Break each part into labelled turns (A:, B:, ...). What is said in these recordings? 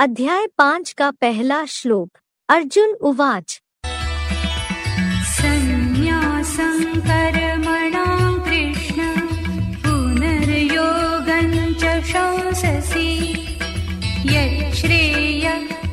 A: अध्याय 5 का पहला श्लोक। अर्जुन उवाच।
B: संन्यासं कर्मणां कृष्ण पुनर्योगं च शंससि यच्छ्रेय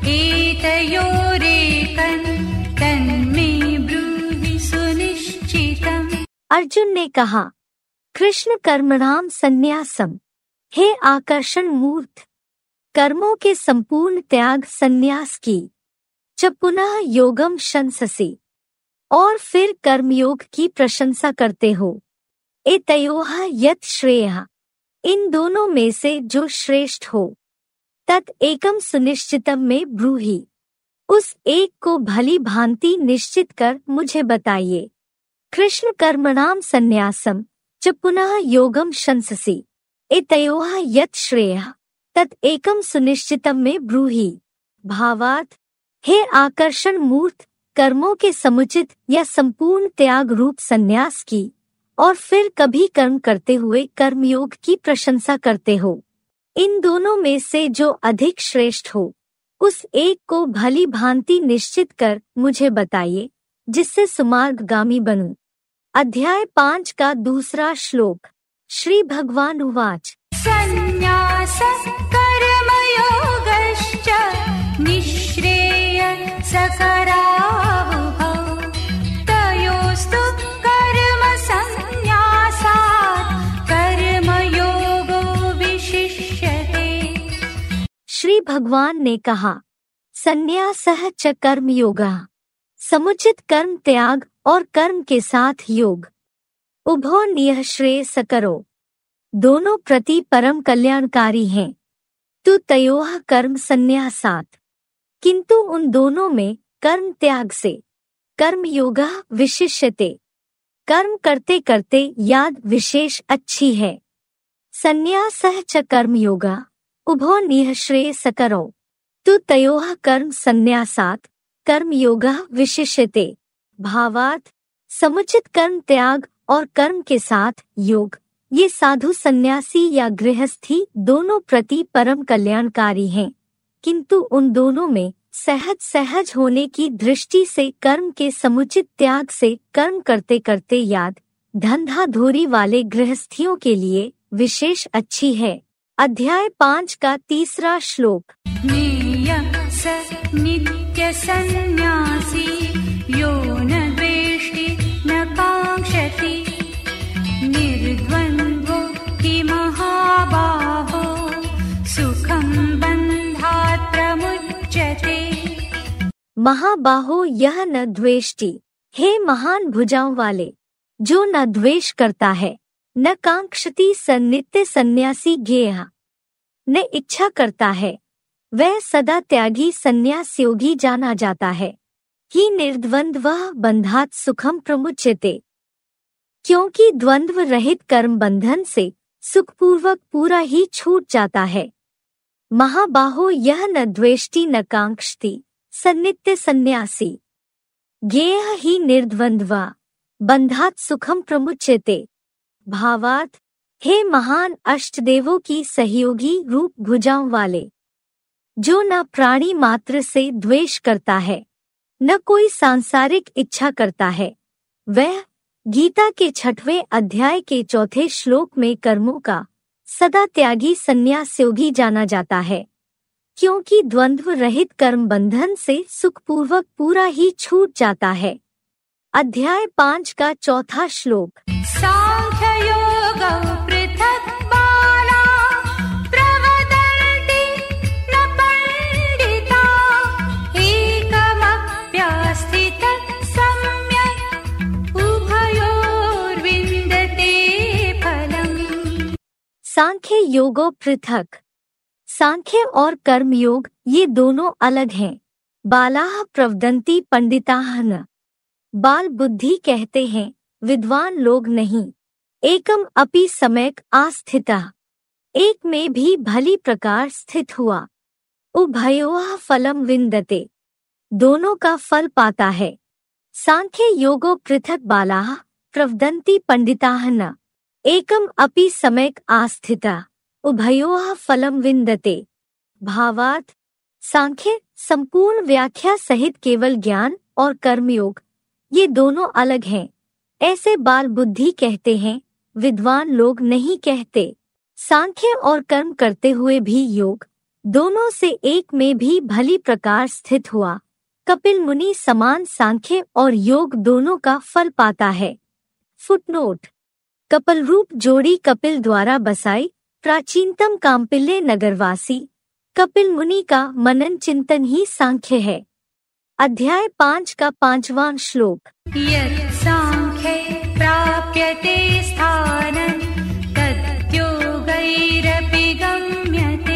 B: एतयोरेकं तन्मे ब्रूहि सुनिश्चितम्।
A: अर्जुन ने कहा, कृष्ण कर्मणाम संन्यासम, हे आकर्षण मूर्त, कर्मों के संपूर्ण त्याग संन्यास की, च पुनः योगम शंससि, और फिर कर्मयोग की प्रशंसा करते हो। एतयोः यत् श्रेयः, इन दोनों में से जो श्रेष्ठ हो। तत् एकम सुनिश्चितम में ब्रूहि, उस एक को भली भांति निश्चित कर मुझे बताइए। कृष्ण कर्मणाम संन्यासम च पुनः योगम शंससि एतयोः यत् श्रेयः तत् एकम सुनिश्चितम में ब्रूहि। भावार्थ, हे आकर्षण मूर्त, कर्मों के समुचित या संपूर्ण त्याग रूप संन्यास की, और फिर कभी कर्म करते हुए कर्मयोग की प्रशंसा करते हो। इन दोनों में से जो अधिक श्रेष्ठ हो, उस एक को भली भांति निश्चित कर मुझे बताइए, जिससे सुमार्गगामी बनूं। अध्याय 5 का दूसरा श्लोक। श्री भगवान उवाच।
B: संन्यासः कर्मयोगश्च निःश्रेयसकरावुभौ तयोस्तु कर्मसंन्यासात् कर्मयोगो विशिष्यते।
A: श्री भगवान ने कहा, संन्यासः च कर्मयोगः, समुचित कर्म त्याग और कर्म के साथ योग, उभौ निःश्रेयसकरो, दोनों प्रति परम कल्याणकारी हैं। तु तयोः कर्म संन्यासात्, किंतु उन दोनों में कर्म त्याग से कर्म योगः विशिष्यते, कर्म करते करते याद विशेष अच्छी है। संन्यासः च कर्मयोगः उभौ निःश्रेयसकरौ, तु तयोः कर्म संन्यासात् कर्मयोगः विशिष्यते। भावार्थ, समुचित कर्म त्याग और कर्म के साथ योग, ये साधु सन्यासी या गृहस्थी दोनों प्रति परम कल्याणकारी हैं, किंतु उन दोनों में सहज सहज होने की दृष्टि से कर्म के समुचित त्याग से कर्म करते करते याद धंधाधोरी वाले गृहस्थियों के लिए विशेष अच्छी है। अध्याय 5 का तीसरा श्लोक।
B: ज्ञेयः स नित्यसन्न्यासी यो न द्वेष्टि न काङ्क्षति निर्द्वन्द्वो हि महाबाहो सुखं बन्धात् प्रमुच्यते।
A: महाबाहो यह न द्वेष्टि, हे महान भुजाओं वाले, जो न द्वेष करता है, न कांक्षति स नित्य सन्यासी ज्ञेयः, न इच्छा करता है, वह सदा त्यागी सन्यास योगी जाना जाता है। ही निर्द्वन्द्वः बंधात् सुखम प्रमुच्यते, क्योंकि द्वंद्व रहित कर्म बंधन से सुखपूर्वक पूरा ही छूट जाता है। महाबाहो यह न द्वेष्टि न कांक्षति स नित्य सन्यासी ज्ञेयः ही निर्द्वन्द्वा बंधात् सुखम प्रमुच्यते। भावार्थ, हे महान अष्टदेवों की सहयोगी रूप भुजाओं वाले, जो न प्राणी मात्र से द्वेष करता है, न कोई सांसारिक इच्छा करता है, वह गीता के 6वें अध्याय के 4थे श्लोक में कर्मों का सदा त्यागी सन्यास योगी जाना जाता है, क्योंकि द्वंद्व रहित कर्म बंधन से सुखपूर्वक पूरा ही छूट जाता है। अध्याय 5 का 4था श्लोक।
B: सांख्ययोगौ पृथक् बाला प्रवदन्ति न पंडिता एकमप्यास्थितः सम्यक् उभयोर्विन्दते फलम्।
A: सांख्य योगो पृथक, सांख्य और कर्म योग ये दोनों अलग हैं। बालाः प्रवदन्ति पंडिताः न, बाल बुद्धि कहते हैं, विद्वान लोग नहीं। एकम अपि सम्यक् आस्थितः, एक में भी भली प्रकार स्थित हुआ। उभयोः फलम विन्दते, दोनों का फल पाता है। सांख्य योगो पृथक बालाः प्रवदन्ति पंडिताः न, एकम अपि सम्यक् आस्थितः उभयोः फलम विन्दते। भावार्थ, सांख्य संपूर्ण व्याख्या सहित केवल ज्ञान और कर्मयोग, ये दोनों अलग हैं। ऐसे बाल बुद्धि कहते हैं, विद्वान लोग नहीं कहते। सांख्य और कर्म करते हुए भी योग, दोनों से एक में भी भली प्रकार स्थित हुआ कपिल मुनि समान सांख्य और योग दोनों का फल पाता है। फुटनोट: कपिल रूप जोड़ी कपिल द्वारा बसाई प्राचीनतम काम्पिल्य नगरवासी कपिल मुनि का मनन चिंतन ही सांख्य है। अध्याय 5 का 5वां श्लोक।
B: यत् सांख्ये प्राप्यते स्थानं तद्योगैरपि गम्यते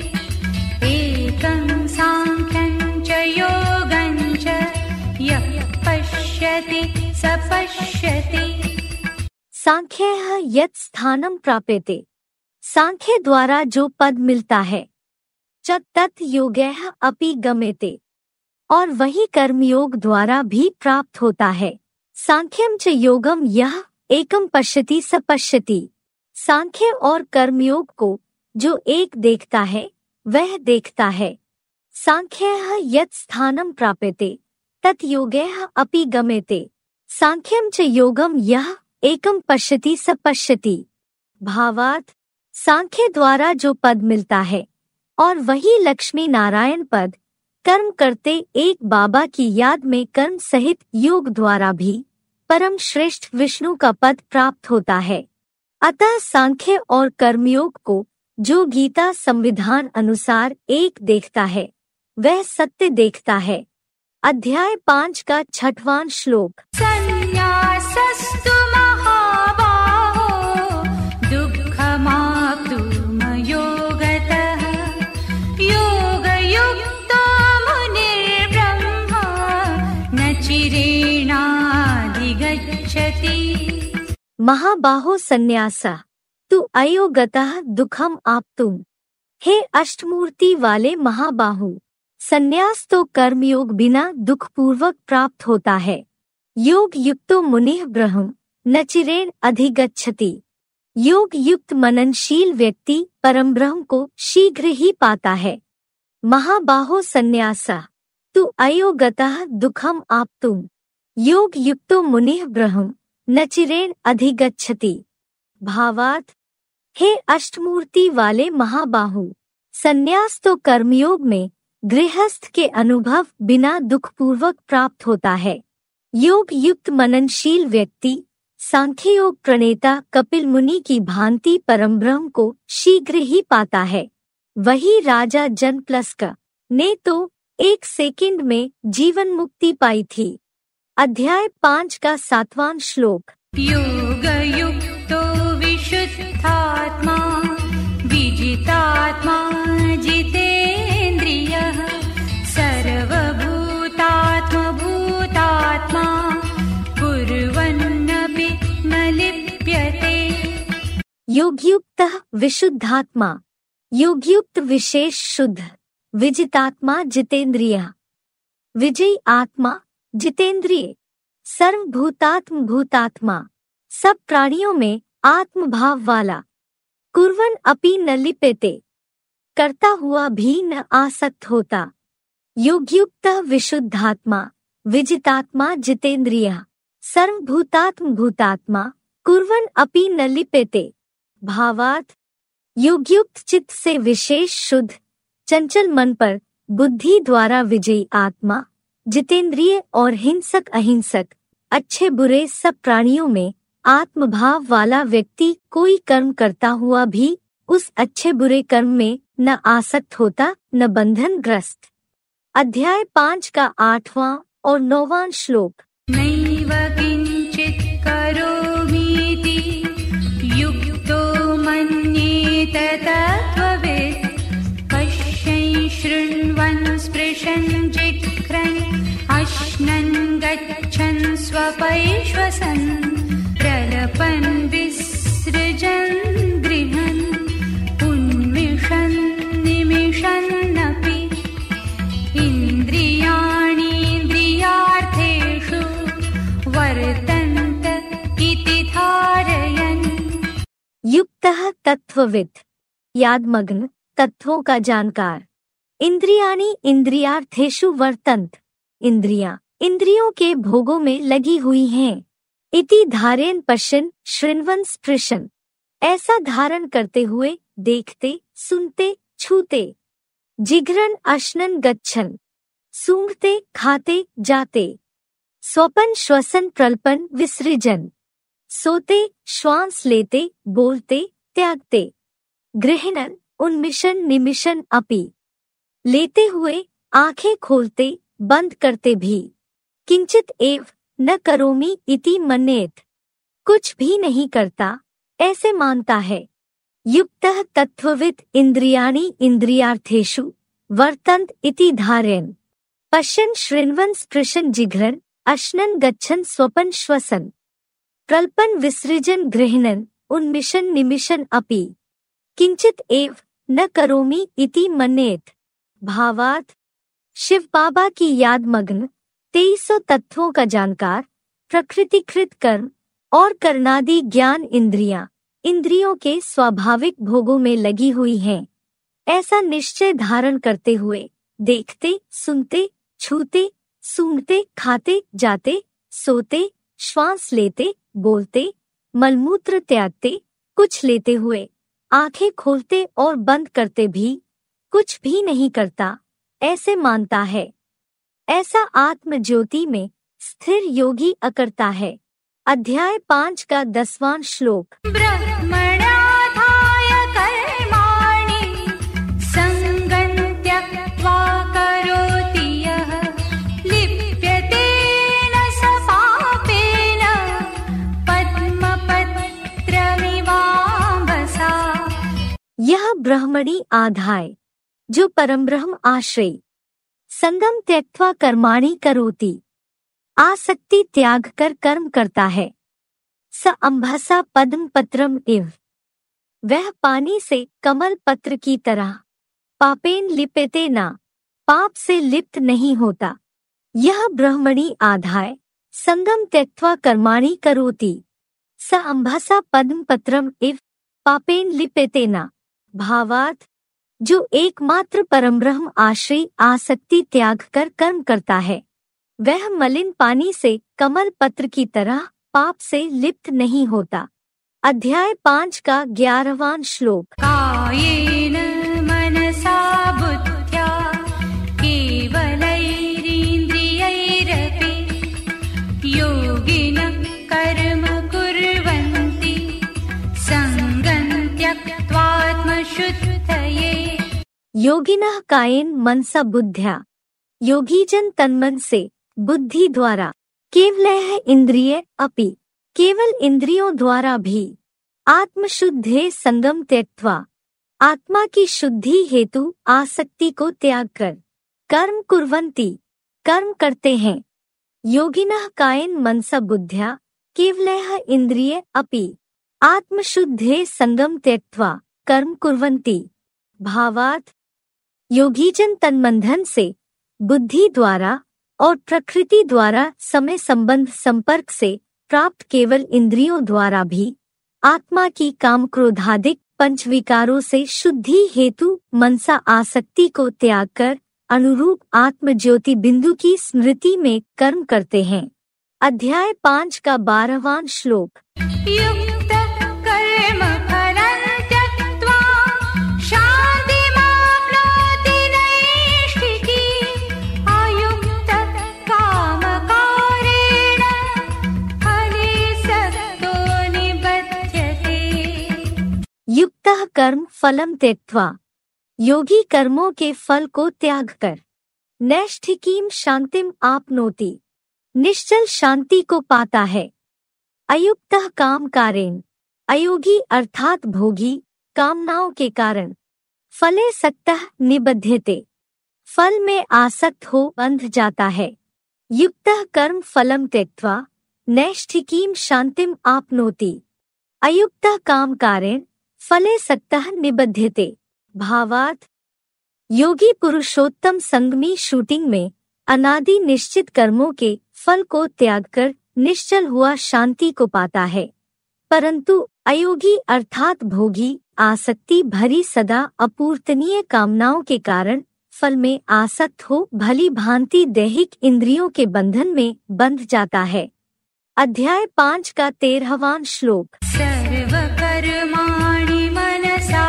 B: एकं सांख्यं च योगं च यः पश्यति स पश्यति।
A: सांख्यः यत् स्थानं प्राप्यते, सांख्य द्वारा जो पद मिलता है, च तत् योगैः अपि गम्यते, और वही कर्मयोग द्वारा भी प्राप्त होता है। सांख्यम च योगम यह एकम पश्यति स पश्यति, सांख्य और कर्मयोग को जो एक देखता है वह देखता है। सांख्यः यत् स्थानं प्राप्यते तत् योगैः अपि गम्यते, सांख्यम च योगम यह एकम पश्यति स पश्यति। भावार्थ: सांख्य द्वारा जो पद मिलता है और वही लक्ष्मी नारायण पद कर्म करते एक बाबा की याद में कर्म सहित योग द्वारा भी परम श्रेष्ठ विष्णु का पद प्राप्त होता है। अतः सांख्य और कर्मयोग को जो गीता संविधान अनुसार एक देखता है वह सत्य देखता है। अध्याय 5 का 6वां श्लोक।
B: संन्यासस्तु महाबाहो दुःखमाप्तुमयोगतः योगयुक्तो मुनिर्ब्रह्मा न चिरेणाधिगच्छति।
A: महाबाहो संन्यासः तु अयोगतः दुखम आप्तुम। हे अष्टमूर्ति वाले महाबाहु, संन्यास तो कर्मयोग बिना दुखपूर्वक प्राप्त होता है। योग युक्तो मुनिः ब्रह्म न चिरेण अधिगच्छति, योग युक्त मननशील व्यक्ति परम ब्रह्म को शीघ्र ही पाता है। महाबाहो संन्यासः तु अयोगतः दुखम आप्तुम, योग युक्तो मुनिः ब्रह्म न चिरेण अधिगच्छति। भावार्थ: हे अष्टमूर्ति वाले महाबाहु, संन्यास तो कर्मयोग में गृहस्थ के अनुभव बिना दुखपूर्वक प्राप्त होता है। योग युक्त मननशील व्यक्ति सांख्ययोग प्रणेता कपिल मुनि की भांति परम ब्रह्म को शीघ्र ही पाता है। वही राजा जनप्लस्क ने तो 1 सेकंड में जीवन मुक्ति पाई थी। अध्याय 5 का 7वां श्लोक।
B: योगयुक्तो विशुद्धात्मा विजितात्मा जितेन्द्रियः सर्वभूतात्मभूतात्मा कुर्वन्नपि न लिप्यते।
A: योगयुक्तः विशुद्धात्मा, योगयुक्त विशेष शुद्ध, विजितात्मा जितेंद्रिय, विजयी आत्मा जितेंद्रिय, सर्वभूतात्म भूतात्मा, सब प्राणियों में आत्म भाव वाला, कुर्वन अपि न लिप्यते, करता हुआ भी न आसक्त होता। योगयुक्त विशुद्धात्मा, विजितात्मा जितेंद्रिय, सर्वभूतात्म भूतात्मा, कुर्वन अपि न लिप्यते। भावार्थ: योगयुक्त चित्त से विशेष शुद्ध चंचल मन पर बुद्धि द्वारा विजयी आत्मा, जितेंद्रिय और हिंसक अहिंसक, अच्छे बुरे सब प्राणियों में आत्मभाव वाला व्यक्ति कोई कर्म करता हुआ भी उस अच्छे बुरे कर्म में न आसक्त होता न बंधन ग्रस्त। अध्याय 5 का 8वां और 9वां श्लोक।
B: नैव किंचित् करोमीति युक्तो मन्येत तत्त्ववित् पश्यन् शृण्वन् स्पृशन् जिघ्रन् अश्नन् गच्छन् स्वपैश्वसन् प्रलपन् विसृजन् गृहन् उन्मिषन् निमिषन्नपि इन्द्रियाणीन्द्रियार्थेषु वर्तन्त इति धारयन्।
A: युक्तः तत्ववित्, यादमग्न, तत्वों का जानकार। इंद्रियाणि इंद्रियार्थेषु वर्तन्त। इंद्रियां इंद्रियों के भोगों में लगी हुई हैं। इति धारयन् पश्यन् शृण्वन् स्पृशन्। ऐसा धारण करते हुए, देखते, सुनते, छूते। जिघ्रन् अश्नन् गच्छन्। सूंघते, खाते, जाते। स्वपन श्वसन प्रल्पन विसृजन। सोते, श्वास लेते, बोलते, त्यागते। गृह्णन् उन्मिषन् निमिषन् अपि। लेते हुए, आंखें खोलते, बंद करते भी। किंचित एव न करोमि इति मन्येत। कुछ भी नहीं करता, ऐसे मानता है। युक्तः तत्त्ववित् इंद्रियाणि इंद्रियार्थेषु वर्तन्त इति धारयन् पश्यन् शृण्वन् स्पृशन् जिघ्रन् अश्नन् गच्छन् स्वपन् श्वसन् प्रल्पन् विसृजन् गृह्णन् उन्मिषन् निमिषन् अपि। किंचित एव न करोमि इति मन्येत। भावार्थ, शिव बाबा की याद मग्न 2300 तत्वों का जानकार, प्रकृतिकृत कर्म और कर्णादि ज्ञान इंद्रियां इंद्रियों के स्वाभाविक भोगों में लगी हुई हैं। ऐसा निश्चय धारण करते हुए, देखते, सुनते, छूते, सूंघते, खाते, जाते, सोते, श्वास लेते, बोलते, मलमूत्र त्यागते, कुछ लेते हुए, आंखें खोलते और बंद करते भी, कुछ भी नहीं करता, ऐसे मानता है। ऐसा आत्म ज्योति में स्थिर योगी अकर्ता है। अध्याय 5 का 10वां श्लोक।
B: ब्रह्मण्याधाय कर्माणि संगं त्यक्त्वा करोति यः लिप्यते न स पापेन पद्मपत्रमिवाम्भसा।
A: यह ब्रह्मणि आधाय, जो परमब्रह्म आश्रय, संगम त्यक्त्वा कर्माणि करोति, आसक्ति त्याग कर कर्म करता है। स अंभसा पद्म पत्रम इव, वह पानी से कमल पत्र की तरह, पापेन लिप्यते न, पाप से लिप्त नहीं होता। यह ब्रह्मणि आधाय, संगम त्यक्त्वा कर्माणि करोति, स अंभसा पद्म पत्रम इव, पापेन लिप्यते न। भावार्थ, जो एकमात्र परमब्रह्म आश्रय आसक्ति त्याग कर कर्म करता है, वह मलिन पानी से कमल पत्र की तरह पाप से लिप्त नहीं होता। अध्याय 5 का 11वां श्लोक।
B: कायेन मनसा बुद्ध्या केवलैरिन्द्रियैरपि योगिनः कर्म कुर्वन्ति संगं त्यक्त्वात्मशुद्धये।
A: योगिनः कायेन मनसा बुद्ध्या, योगीजन तन्मन से, बुद्धि द्वारा, केवलैः इंद्रिय अपि, केवल इंद्रियों द्वारा भी, आत्मशुद्धे संगम त्यक्त्वा, आत्मा की शुद्धि हेतु आसक्ति को त्याग कर, कर्म कुर्वन्ति, कर्म करते हैं। योगिनः कायेन मनसा बुद्ध्या केवलैः इंद्रिय अपि, आत्मशुद्धे संगम त्यक्त्वा, कर्म कुर्वन्ति। भावार्थ, योगीजन तन्मंधन से, बुद्धि द्वारा और प्रकृति द्वारा समय संबंध संपर्क से प्राप्त केवल इंद्रियों द्वारा भी आत्मा की काम क्रोधादिक पंचविकारों से शुद्धि हेतु मनसा आसक्ति को त्याग कर अनुरूप आत्म ज्योति बिंदु की स्मृति में कर्म करते हैं। अध्याय 5 का 12वां श्लोक। युक्तः कर्म फलम त्यक्त्वा, योगी कर्मों के फल को त्याग कर, नैष्ठिकीं शांतिम आपनोति, निश्चल शांति को पाता है। अयुक्तः काम कारेण, अयोगी अर्थात भोगी कामनाओं के कारण, फले सक्तः निबध्यते, फल में आसक्त हो बंध जाता है। युक्तः कर्म फलम त्यक्त्वा नैष्ठिकीं शांतिम आपनोति, अयुक्तः काम कारेण फले सक्तः निबध्यते। भावार्थ, योगी पुरुषोत्तम संगमी शूटिंग में अनादि निश्चित कर्मों के फल को त्याग कर निश्चल हुआ शांति को पाता है, परंतु अयोगी अर्थात भोगी आसक्ति भरी सदा अपूर्तनीय कामनाओं के कारण फल में आसक्त हो भली भांति दैहिक इंद्रियों के बंधन में बंध जाता है। अध्याय 5 का 13वां श्लोक।
B: सर्वकर्माणि मनसा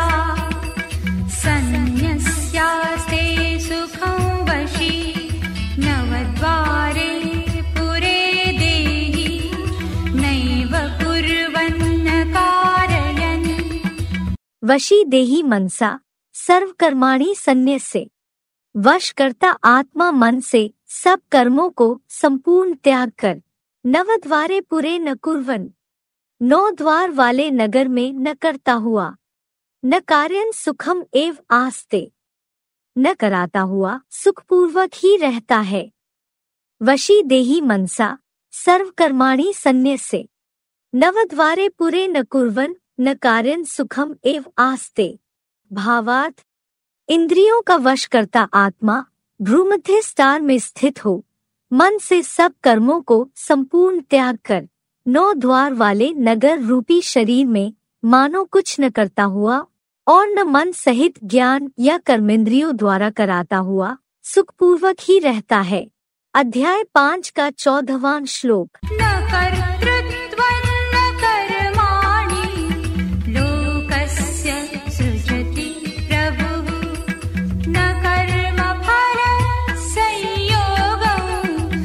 B: सन्न्यस्यास्ते सुखं वशी नवद्वारे पुरे देहि नैव कुर्वन्न कारयन्।
A: वशी देहि मनसा सर्वकर्माणि सन्न्यस्य। वश करता आत्मा मन से सब कर्मों को संपूर्ण त्याग कर। नवद्वारे पुरे न कुर्वन, 9 द्वार वाले नगर में न करता हुआ। न कार्यन सुखम एव आस्ते, न कराता हुआ सुखपूर्वक ही रहता है। वशी देहि मनसा सर्वकर्माणि सन्न्यस्य। नवद्वारे पुरे न कुर्वन न कार्यन सुखम एव आस्ते। भावार्थ, इंद्रियों का वश करता आत्मा भ्रूमध्य स्थान में स्थित हो मन से सब कर्मों को संपूर्ण त्याग कर 9 द्वार वाले नगर रूपी शरीर में मानो कुछ न करता हुआ और न मन सहित ज्ञान या कर्मेंद्रियों द्वारा कराता हुआ सुखपूर्वक ही रहता है। अध्याय 5 का 14वां श्लोक।
B: न कर्तृत्वं न कर्माणि लोकस्य सृजति प्रभुः न कर्मफल संयोगं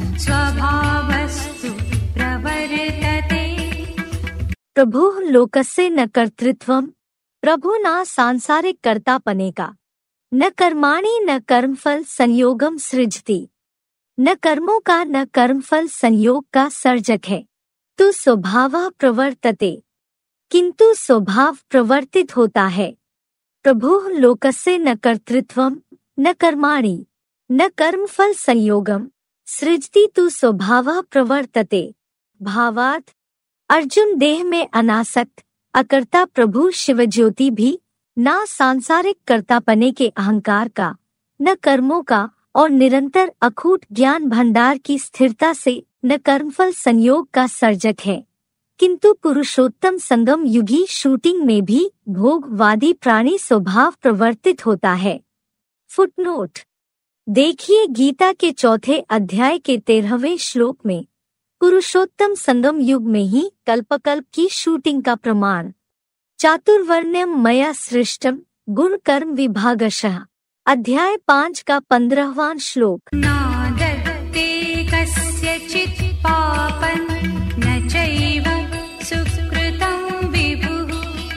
B: स्वभावस्तु प्रवर्तते।
A: प्रभुः लोकस्य न कर्तृत्वम्, प्रभु ना सांसारिक कर्तापने का। न कर्माणि न कर्मफल संयोगम सृजति, न कर्मों का न कर्मफल संयोग का सर्जक है। तो स्वभावः प्रवर्तते, किंतु स्वभाव प्रवर्तित होता है। प्रभुः लोकस्य न कर्तृत्वम् न कर्माणि न कर्मफल संयोगम सृजति तु स्वभावः प्रवर्तते। भावार्थ, अर्जुन देह में अनासक्त अकर्ता प्रभु शिवज्योति भी ना सांसारिक कर्तापने के अहंकार का न कर्मों का और निरंतर अखूट ज्ञान भंडार की स्थिरता से न कर्मफल संयोग का सर्जक है, किंतु पुरुषोत्तम संगम युगी शूटिंग में भी भोगवादी प्राणी स्वभाव प्रवर्तित होता है। फुटनोट, देखिए गीता के 4थे अध्याय के 13वें श्लोक में पुरुषोत्तम संगम युग में ही कल्पकल्प की शूटिंग का प्रमाण। चातुर्वर्ण्यम मया सृष्टम गुण कर्म विभागशः। अध्याय 5 का 15वां श्लोक।
B: नादत्ते कस्यचित् पापं न चैव सुकृतं विभुः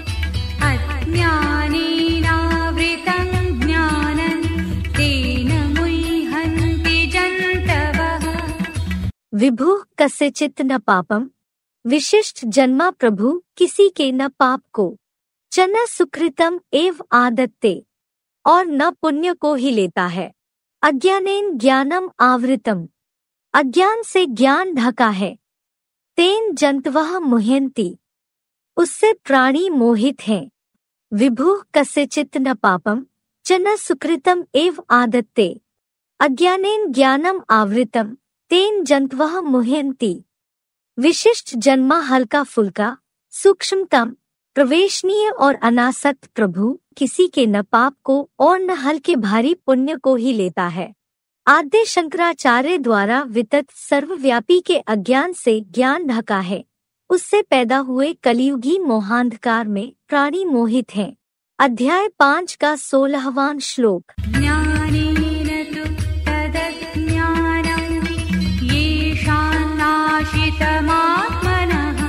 B: अज्ञानेनावृतं ज्ञानं तेन मुह्यन्ति जन्तवः।
A: विभुः कस्यचित् न पापम, विशिष्ट जन्मा प्रभु किसी के न पाप को, च न सुकृतम एव आदत्ते और न पुण्य को ही लेता है। अज्ञानेन ज्ञानम आवृतम, अज्ञान से ज्ञान ढका है। तेन जंतवः मुह्यन्ति, उससे प्राणी मोहित हैं। विभुः कस्यचित् न पापम च न सुकृतम एव आदत्ते, अज्ञानेन ज्ञानम आवृतम तेन जंतवः मुह्यन्ति। विशिष्ट जन्मा हल्का फुल्का सूक्ष्मतम प्रवेशनीय और अनासक्त प्रभु किसी के न पाप को और न हल्के भारी पुण्य को ही लेता है। आद्य शंकराचार्य द्वारा वितत सर्वव्यापी के अज्ञान से ज्ञान ढका है, उससे पैदा हुए कलियुगी मोहांधकार में प्राणी मोहित हैं। अध्याय 5 का 16वां श्लोक।
B: ज्ञानेन तु तदज्ञानं येषान्नाशितमात्मनः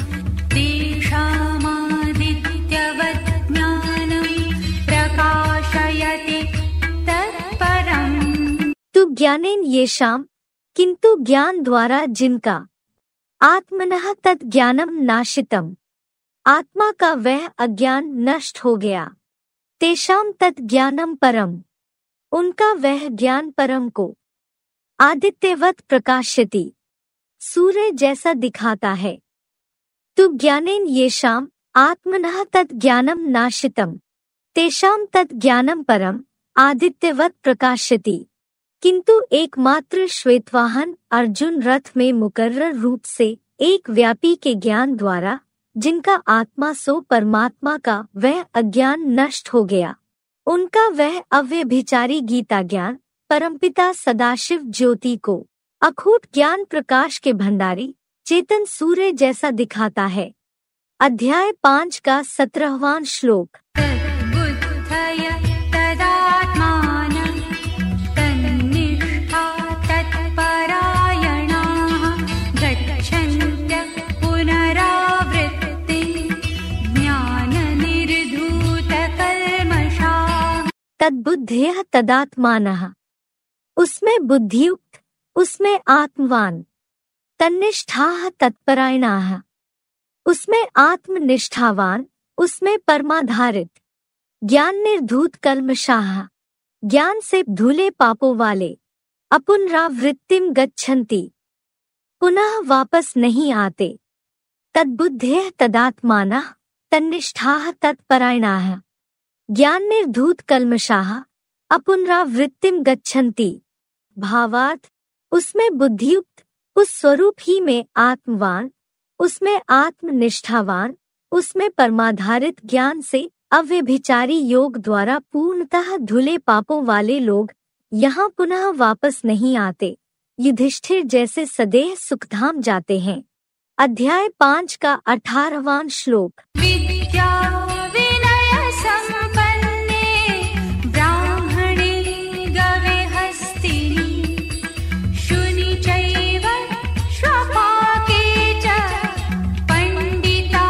B: तेषामादित्यवत् ज्ञानं प्रकाशयति तत्परम्।
A: तु ज्ञानेन येषाम्, किंतु ज्ञान द्वारा जिनका, आत्मनः तत् ज्ञानम नाशितम, आत्मा का वह अज्ञान नष्ट हो गया। तेषाम तत् ज्ञानम परम, उनका वह ज्ञान परम को। आदित्यवत प्रकाश्यति, सूर्य जैसा दिखाता है। तु ज्ञानेन येषाम आत्मनः तत् ज्ञानम नाशितम, तेषाम तत् ज्ञानम परम आदित्यवत प्रकाश्यति। किंतु एकमात्र श्वेतवाहन अर्जुन रथ में मुकर्रर रूप से एक व्यापी के ज्ञान द्वारा जिनका आत्मा सो परमात्मा का वह अज्ञान नष्ट हो गया। उनका वह अव्यभिचारी गीता ज्ञान परमपिता सदाशिव ज्योति को अखूट ज्ञान प्रकाश के भंडारी चेतन सूर्य जैसा दिखाता है। अध्याय 5 का 17वां श्लोक।
B: तद्बुद्धय तदात्मानं तन्निष्ठा तत्परायणाः गच्छन्त्यः पुनरावृत्तिं ज्ञाननिर्धूतकल्मषाः।
A: तद्बुद्धयः तदात्मानः, उसमें बुद्धियुक्त, उसमें आत्मवान। तन्निष्ठाः तत्परायणाः, उसमें आत्मनिष्ठावान, उसमें परमाधारित। ज्ञान निर्धूत कल्मषाः, ज्ञान से धुले पापों वाले। अपुनरावृत्तिम गच्छन्ति, पुनः वापस नहीं आते। तद्बुद्धयः तदात्मानः तन्निष्ठाः तत्परायणाः, ज्ञान निर्धूत कल्मषाः अपुनरावृत्तिम गच्छन्ति। भावार्थ, उसमें बुद्धियुक्त, उस स्वरूप ही में आत्मवान, उसमें आत्मनिष्ठावान, उसमें परमाधारित ज्ञान से अव्यभिचारी योग द्वारा पूर्णतः धुले पापों वाले लोग यहाँ पुनः वापस नहीं आते। युधिष्ठिर जैसे सदैव सुखधाम जाते हैं। अध्याय 5 का 18वां श्लोक।
B: विद्या विनय संपन्ने ब्राह्मणे गविहस्तिनि शुनि चैव श्वपाके च पंडिता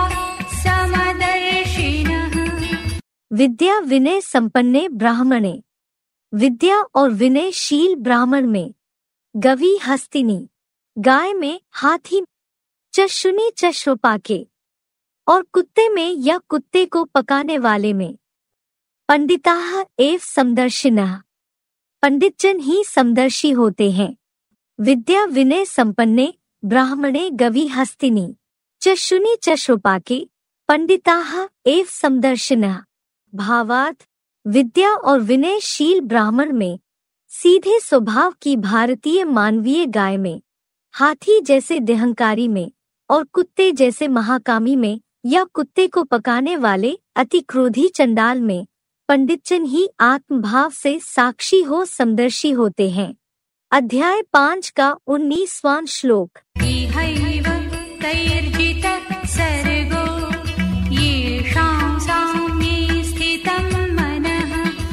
B: समदर्शिनः।
A: विद्या विनय संपन्ने ब्राह्मणे, विद्या और विनयशील ब्राह्मण में, गवी हस्तिनी गाय में, हाथी च शुनि च श्वपाके और कुत्ते में या कुत्ते को पकाने वाले में, पंडिताः एव समदर्शिनः, पंडितजन ही समदर्शी होते हैं। विद्या विनय संपन्ने ब्राह्मणे गवी हस्तिनी च शुनि च श्वपाके पंडिताः एव समदर्शिनः। भावार्थ, विद्या और विनयशील ब्राह्मण में, सीधे स्वभाव की भारतीय मानवीय गाय में, हाथी जैसे देहंकारी में और कुत्ते जैसे महाकामी में या कुत्ते को पकाने वाले अति क्रोधी चंडाल में, पंडितजन ही आत्मभाव से साक्षी हो समदर्शी होते हैं। अध्याय 5 का 19वां श्लोक।
B: इहैव तैर्जितः सर्गो येषां साम्ये स्थितं मनः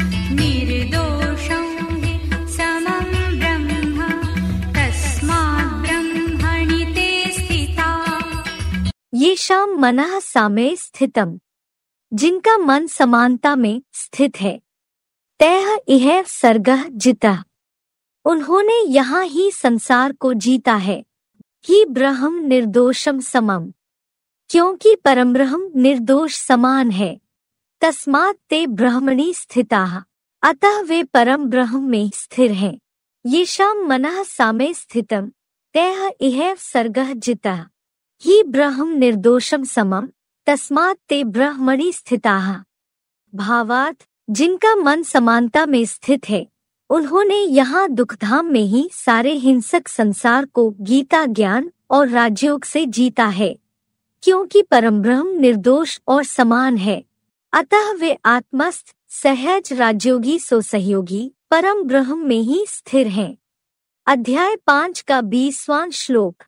B: निर्दोषं हि समं ब्रह्म तस्मात् ब्रह्मणि ते स्थिताः।
A: येषां मनः साम्ये स्थितम्, जिनका मन समानता में स्थित है। तैः इहैव सर्गः जितः, उन्होंने यहाँ ही संसार को जीता है। ही ब्रह्म निर्दोषम समम, क्योंकि परमब्रह्म निर्दोष समान है। तस्मात् ते ब्रह्मणि स्थिताः, अतः वे परम ब्रह्म में स्थिर हैं। येषां मनः साम्ये स्थितम् तैः इहैव सर्गः जितः। ही ब्रह्म निर्दोषम समम तस्मात् ते ब्रह्मणि स्थिताः। भावार्थ, जिनका मन समानता में स्थित है, उन्होंने यहाँ दुखधाम में ही सारे हिंसक संसार को गीता ज्ञान और राजयोग से जीता है, क्योंकि परमब्रह्म निर्दोष और समान है। अतः वे आत्मस्थ सहज राजयोगी सो सहयोगी परम ब्रह्म में ही स्थिर हैं। अध्याय 5 का 20वां श्लोक।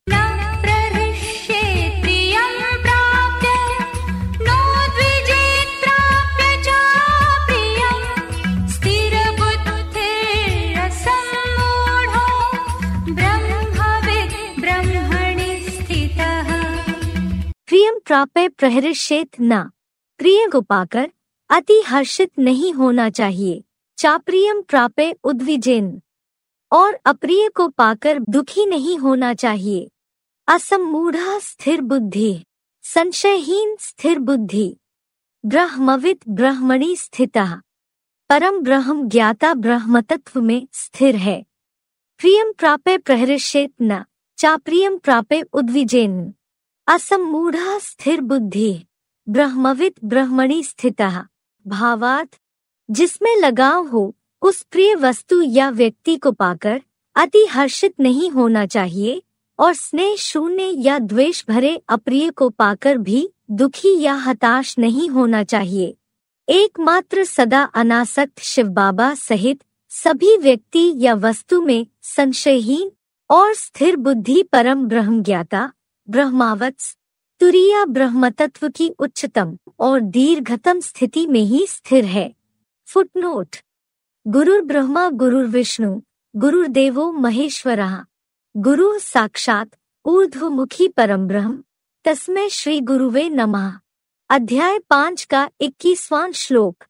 A: प्रियम प्राप्य प्रहृष्येत न, प्रिय को पाकर अति हर्षित नहीं होना चाहिए। चाप्रियम प्राप्य उद्विजेन, और अप्रिय को पाकर दुखी नहीं होना चाहिए। असम्मूढ़ः स्थिर बुद्धि, संशयहीन स्थिर बुद्धि। ब्रह्मवित् ब्रह्मणि स्थितः, परम ब्रह्म ज्ञाता ब्रह्म तत्व में स्थिर है। प्रियम प्राप्य प्रहृष्येत न, चाप्रियम प्राप्य उद्विजेन। असम्मूढ़ः स्थिर बुद्धि, ब्रह्मवित् ब्रह्मणि स्थितः। भावार्थ, जिसमें लगाव हो, उस प्रिय वस्तु या व्यक्ति को पाकर अति हर्षित नहीं होना चाहिए, और स्नेह शून्य या द्वेष भरे अप्रिय को पाकर भी दुखी या हताश नहीं होना चाहिए। एकमात्र सदा अनासक्त शिव बाबा सहित सभी व्यक्ति या वस्तु में संशयहीन और स्थिर बुद्धि परम ब्रह्म ज्ञाता ब्रह्मावत्स तुरीया ब्रह्मतत्व की उच्चतम और दीर्घतम स्थिति में ही स्थिर है। फुटनोट: गुरुर् ब्रह्मा गुरुर्विष्णु गुरुर्देवो महेश्वरः गुरुः साक्षात् ऊर्ध्वमुखी परम ब्रह्म तस्मै श्री गुरुवे नमः। अध्याय 5 का 21वां श्लोक।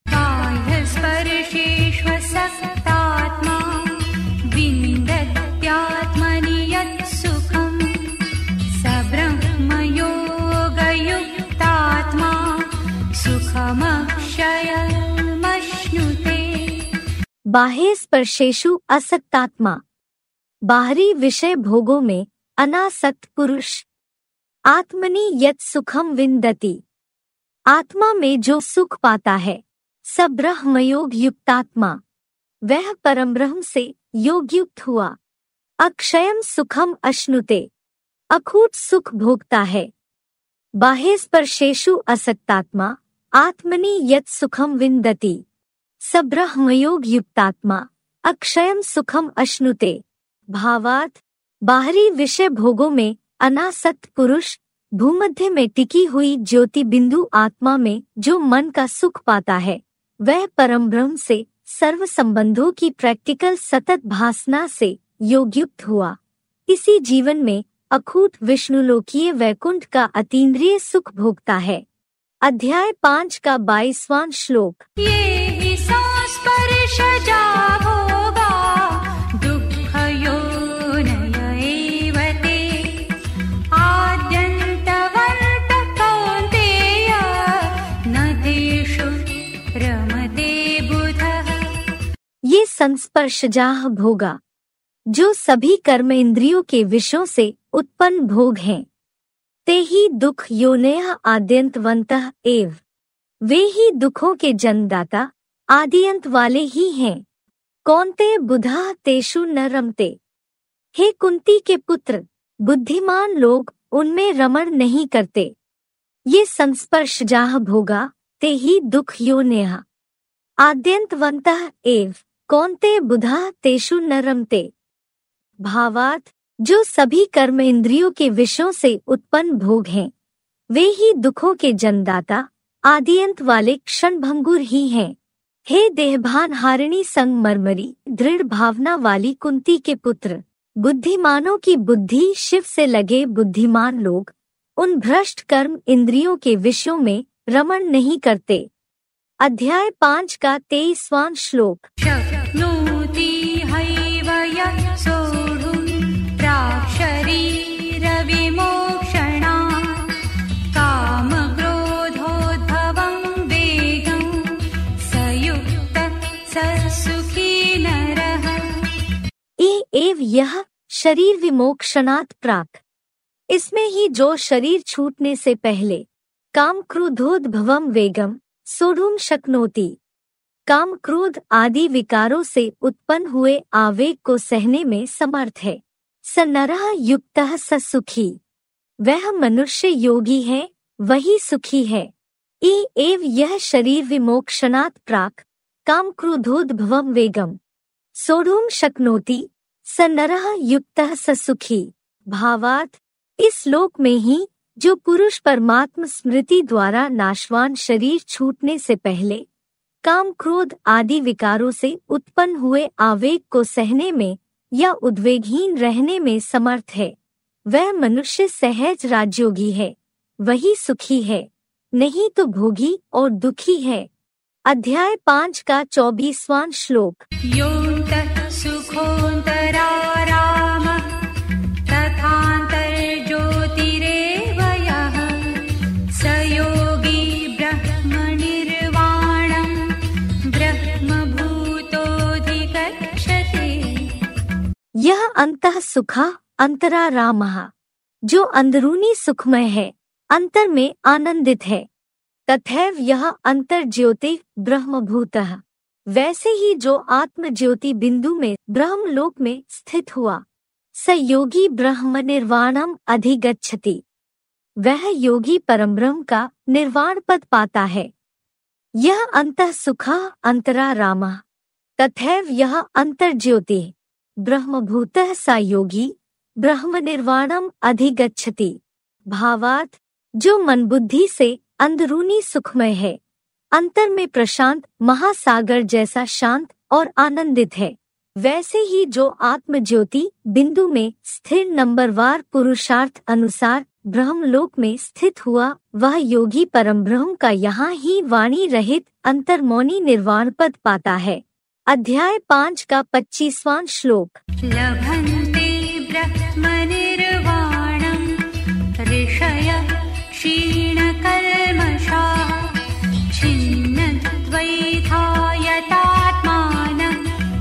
B: बाह्यस्पर्शेष्वसक्तात्मा विन्दत्यात्मनि यत् सुखम् स ब्रह्मयोगयुक्तात्मा सुखमक्षयमश्नुते।
A: बाह्य स्पर्शेषु असक्तात्मा, बाहरी विषय भोगों में अनासक्त पुरुष। आत्मनि यत् सुखम विन्दति, आत्मा में जो सुख पाता है। स ब्रह्मयोग युक्तात्मा, वह परम ब्रह्म से योग युक्त हुआ। अक्षयम सुखम अश्नुते, अखूट सुख भोगता है। बाह्य स्पर्शेषु असक्तात्मा आत्मनि यत् सुखम विन्दति स ब्रह्मयोग युक्तात्मा अक्षयम सुखम अश्नुते। भावार्थ: बाहरी विषय भोगों में अनासक्त पुरुष भूमध्य में टिकी हुई ज्योति बिंदु आत्मा में जो मन का सुख पाता है, वह परम ब्रह्म से सर्व संबंधों की प्रैक्टिकल सतत भासना से योगयुक्त हुआ। इसी जीवन में अखूट विष्णुलोकीय वैकुंठ का अतीन्द्रिय सुख भोगता है। अध्याय 5 का 22वां श्लोक।
B: ये हि संस्पर्शजा भोगा दुःखयोनय एव ते आद्यन्तवन्तः कौन्तेय न तेषु रमते बुधः।
A: ये संस्पर्शजाः भोगा, जो सभी कर्म इंद्रियों के विषयों से उत्पन्न भोग हैं, ते ही दुख योनयः आद्यन्तवन्तः एव, वे ही दुखों के जन्मदाता आदिअंत वाले ही हैं। कौन्तेय बुधः तेषु न रमते, हे कुंती के पुत्र, बुद्धिमान लोग उनमें रमण नहीं करते। ये संस्पर्शजाः भोगा, ते ही दुख योनयः आद्यन्तवन्तः एव, कौन्तेय बुधः तेषु न रमते। भावार्थ: जो सभी कर्म इंद्रियों के विषयों से उत्पन्न भोग हैं, वे ही दुखों के जन्मदाता आदिअंत वाले क्षणभंगुर ही हैं। हे देहभान हारिणी संगमरमरी दृढ़ भावना वाली कुंती के पुत्र, बुद्धिमानों की बुद्धि शिव से लगे बुद्धिमान लोग उन भ्रष्ट कर्म इंद्रियों के विषयों में रमण नहीं करते। अध्याय 5 का 23वां श्लोक।
B: शक्नोति हैव यः सोढुं प्राक्शरीरविमोक्षणात् कामक्रोधोद्भवं वेगं स युक्तः स सुखी नरः।
A: एव यह शरीर विमोक्षणात् प्राक, इसमें ही जो शरीर छूटने से पहले काम क्रोधोद्भवम वेगम सोढुं शक्नोति, काम क्रोध आदि विकारों से उत्पन्न हुए आवेग को सहने में समर्थ है। स नरः युक्तः स सुखी, वह मनुष्य योगी है, वही सुखी है। एव यह शरीर विमोक्षणात् प्राक काम क्रोधोद्भवम वेगम सोढुं शक्नोति स नरः युक्तः स सुखी। भावार्थ: इस लोक में ही जो पुरुष परमात्म स्मृति द्वारा नाशवान शरीर छूटने से पहले काम क्रोध आदि विकारों से उत्पन्न हुए आवेग को सहने में या उद्वेगहीन रहने में समर्थ है, वह मनुष्य सहज राजयोगी है, वही सुखी है, नहीं तो भोगी और दुखी है। अध्याय 5 का 24वां श्लोक।
B: योऽन्तः सुखोऽन्तरारामः तथान्तर्ज्योतिरेव यः स योगी ब्रह्मनिर्वाणं ब्रह्मभूतोऽधिगच्छति।
A: यह अंतः सुखः अंतरारामः, जो अंदरूनी सुखमय है, अंतर में आनंदित है। तथैव यह अंतर्ज्योति ब्रह्मभूतः, वैसे ही जो आत्म ज्योति बिंदु में ब्रह्मलोक में स्थित हुआ। स योगी ब्रह्म निर्वाणम अधिगच्छति, वह योगी परमब्रह्म का निर्वाण पद पाता है। यह अंतः सुखः अंतरा रामः तथैव यह अंतर्ज्योतिः ब्रह्मभूतः सा योगी ब्रह्म निर्वाणम अधिगच्छति। भावार्थ, जो मन बुद्धि से अंदरूनी सुखमय है, अंतर में प्रशांत महासागर जैसा शांत और आनंदित है, वैसे ही जो आत्म ज्योति बिंदु में स्थिर नंबरवार पुरुषार्थ अनुसार ब्रह्मलोक में स्थित हुआ, वह योगी परम ब्रह्म का यहाँ ही वाणी रहित अंतर्मौनी निर्वाण पद पाता है। अध्याय 5 का 25वां श्लोक।
B: लभन्ते ब्रह्मनिर्वाणं ऋषयः क्षीणकल्मषाः छिन्नद्वैधायतात्मानः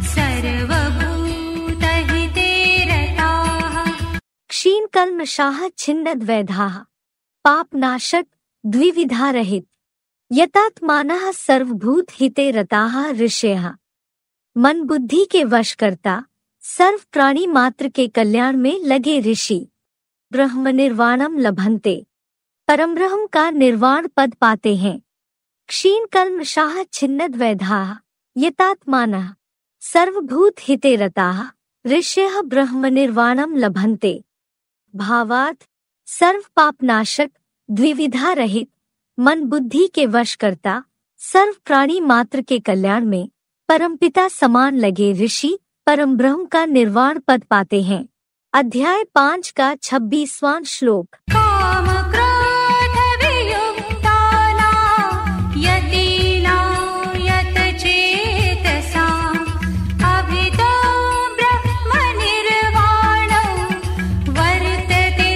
B: सर्वभूतहिते रताः।
A: क्षीणकल्मषाः छिन्नद्वैधाः पापनाशक द्विविधा रहित यतात्मानः सर्वभूत हिते रताः ऋषयः मन बुद्धि के वश करता सर्व प्राणी मात्र के कल्याण में लगे ऋषि ब्रह्म निर्वाणम लभन्ते परम ब्रह्म का निर्वाण पद पाते हैं। क्षीण कल्मषाः छिन्नद्वैधाः यतात्मानः सर्वभूत हिते रताः ऋषयः ब्रह्म निर्वाणम लभन्ते। भावार्थ, सर्व पापनाशक द्विविधा रहित मन बुद्धि के वश करता सर्व प्राणी मात्र के कल्याण में परमपिता समान लगे ऋषि परम ब्रह्म का निर्वाण पद पाते हैं। अध्याय 5 का 26वां श्लोक।
B: काम क्रोध वियुक्तानां यतीनां यतचेतसां अभितो ब्रह्मनिर्वाणं वर्तते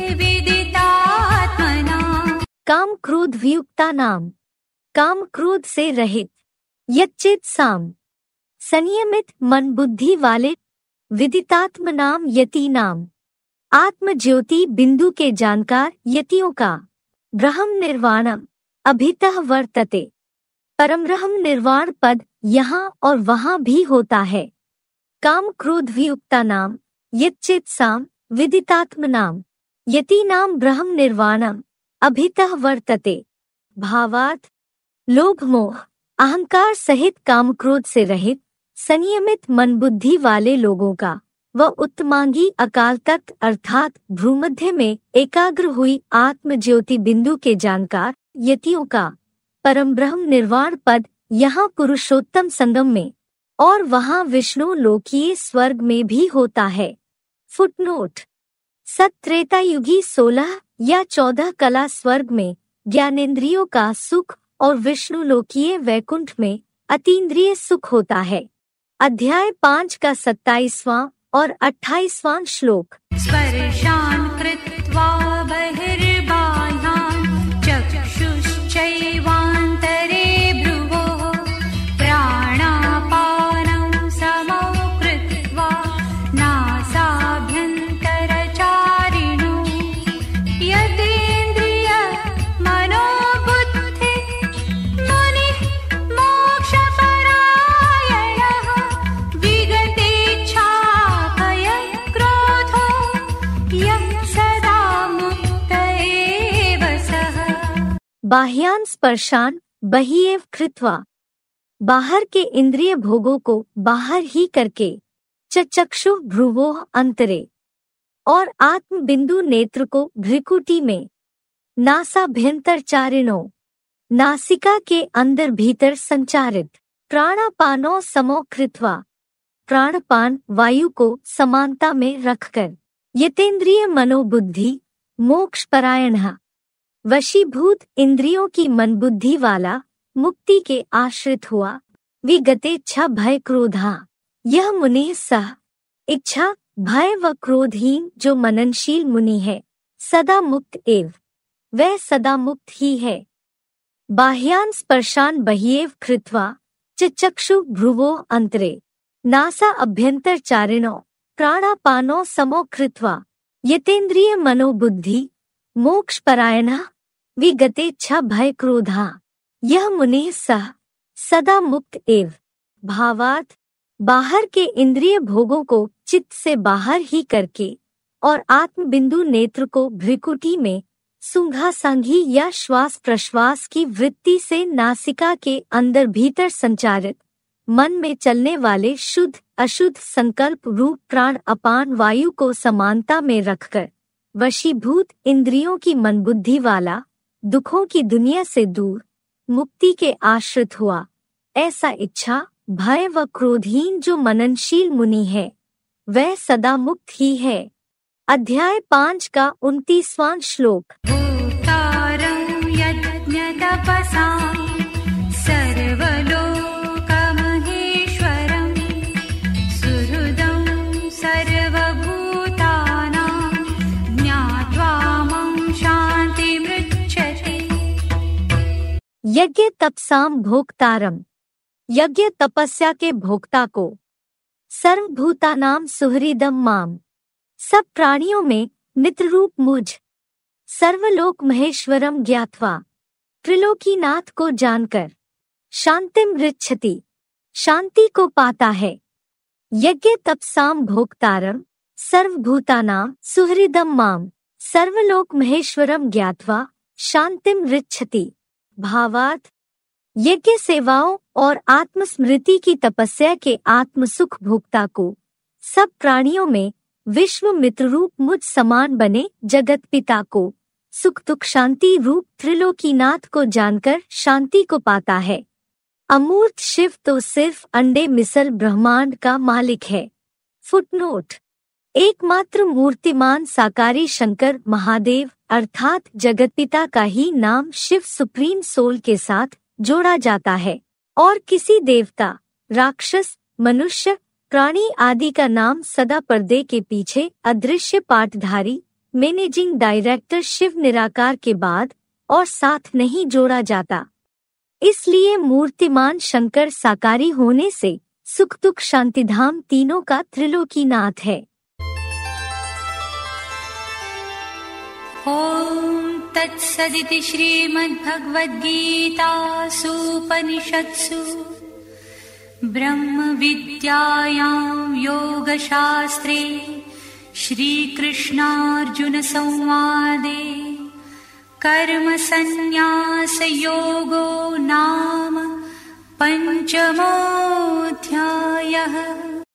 B: विदितात्मनां।
A: काम क्रोध वियुक्ता नाम, काम क्रोध से रहित, यच्चित साम संयमित मन बुद्धि वाले, विदितात्म नाम यति नाम आत्म ज्योति बिंदु के जानकार यतियों का ब्रह्म निर्वाणम अभितः वर्तते परम ब्रह्म निर्वाण पद यहाँ और वहाँ भी होता है। काम क्रोध वियुक्ता नाम यच्चित साम विदितात्म नाम यति नाम ब्रह्म निर्वाणम अभितः वर्तते। भावार्थ, लोभ मोह अहंकार सहित काम क्रोध से रहित संयमित मन बुद्धि वाले लोगों का व उत्तमांगी अकाल तख्त अर्थात भ्रूमध्य में एकाग्र हुई आत्म ज्योति बिंदु के जानकार यतियों का परम ब्रह्म निर्वाण पद यहाँ पुरुषोत्तम संगम में और वहाँ विष्णु लोकीय स्वर्ग में भी होता है। फुटनोट, सत्रेता युगी 16 या 14 कला स्वर्ग में ज्ञानेंद्रियों का सुख और विष्णु लोकीय वैकुंठ में अतीन्द्रिय सुख होता है। अध्याय 5 का 27वां और 28वां श्लोक।
B: स्पर्शान् कृत्वा बहिर्बाह्यान् चक्षुश्चैवान्तरे भ्रुवोः प्राणापानं समौ कृत्वा नासाभ्यन्तरचारिणो यतेन्द्रिय मनोबुद्धि मुनिः मोक्षपरायणः विगतेच्छाभयक्रोधो यः सदा मुक्त एव सः।
A: बाह्यान स्पर्शान बहिएव कृत्वा, बाहर के इंद्रिय भोगों को बाहर ही करके, चक्षु भ्रुवोः अंतरे और आत्म बिंदु नेत्र को भ्रिकुटी में, नासाभ्यंतरचारिणो नासिका के अंदर भीतर संचारित, प्राणापानो समो कृत्वा प्राणपान वायु को समानता में रखकर, यतेन्द्रिय मनोबुद्धि मोक्षपरायणः वशीभूत इंद्रियों की मन बुद्धि वाला मुक्ति के आश्रित हुआ, विगतेच्छा भय क्रोधा यह मुनि सह इच्छा भय व क्रोधहीन जो मननशील मुनि है सदा मुक्त एव वह सदा मुक्त ही है। बाह्यान स्पर्शान बहिएव कृत्वा चक्षु भ्रुवो अंतरे नासा अभ्यंतर चारिणो प्राणापानो समो कृत्वा यतेन्द्रिय मनोबुद्धि मोक्षपरायणः विगतेच्छा भय क्रोधा यह मुनि सह सदा मुक्त एव। भावार्थ, बाहर के इंद्रिय भोगों को चित्त से बाहर ही करके और आत्म बिंदु नेत्र को भ्रिकुटी में सूंघा सांघी या श्वास प्रश्वास की वृत्ति से नासिका के अंदर भीतर संचारित मन में चलने वाले शुद्ध अशुद्ध संकल्प रूप प्राण अपान वायु को समानता में रखकर वशीभूत इंद्रियों की मन बुद्धि वाला दुखों की दुनिया से दूर मुक्ति के आश्रित हुआ। ऐसा इच्छा भय व क्रोधहीन जो मननशील मुनि है वह सदा मुक्त ही है। अध्याय 5 का 29वां श्लोक।
B: भूतारं यज्ञतपसां सर्वलोकमहेश्वरं सुहृदं सर्वभूतानां ज्ञात्वा मम शान्तिमृच्छति।
A: यज्ञ तपसाम भोक्तारम, यज्ञ तपस्या के भोक्ता को, सर्वभूतानाम सुहृदम माम, सब प्राणियों में मित्ररूप मुझ, सर्वलोक महेश्वरम ज्ञात्वा, त्रिलोकीनाथ को जानकर, शांतिम ऋच्छति, शांति को पाता है। यज्ञ तपसाम भोक्तारम सर्वभूतानाम सुहृदम माम, सर्वलोक महेश्वरम ज्ञात्वा शांतिम ऋच्छति। भावार्थ, यज्ञ सेवाओं और आत्मस्मृति की तपस्या के आत्म सुख भोक्ता को सब प्राणियों में विश्व मित्र रूप मुझ समान बने जगत पिता को सुख दुख शांति रूप त्रिलोकीनाथ को जानकर शांति को पाता है। अमूर्त शिव तो सिर्फ अंडे मिसल ब्रह्मांड का मालिक है। फुटनोट, एकमात्र मूर्तिमान साकारी शंकर महादेव अर्थात जगतपिता का ही नाम शिव सुप्रीम सोल के साथ जोड़ा जाता है और किसी देवता, राक्षस, मनुष्य, प्राणी आदि का नाम सदा पर्दे के पीछे अदृश्य पाठधारी मैनेजिंग डायरेक्टर शिव निराकार के बाद और साथ नहीं जोड़ा जाता। इसलिए मूर्तिमान शंकर साकारी होने से सुख दुख शांतिधाम तीनों का त्रिलोकीनाथ है।
B: ॐ तत्सदिति श्रीमद्भगवद्गीतासूपनिषत्सु ब्रह्मविद्यायां योगशास्त्रे श्रीकृष्णार्जुनसंवादे कर्मसन्न्यासयोगो नाम 5मोऽध्यायः।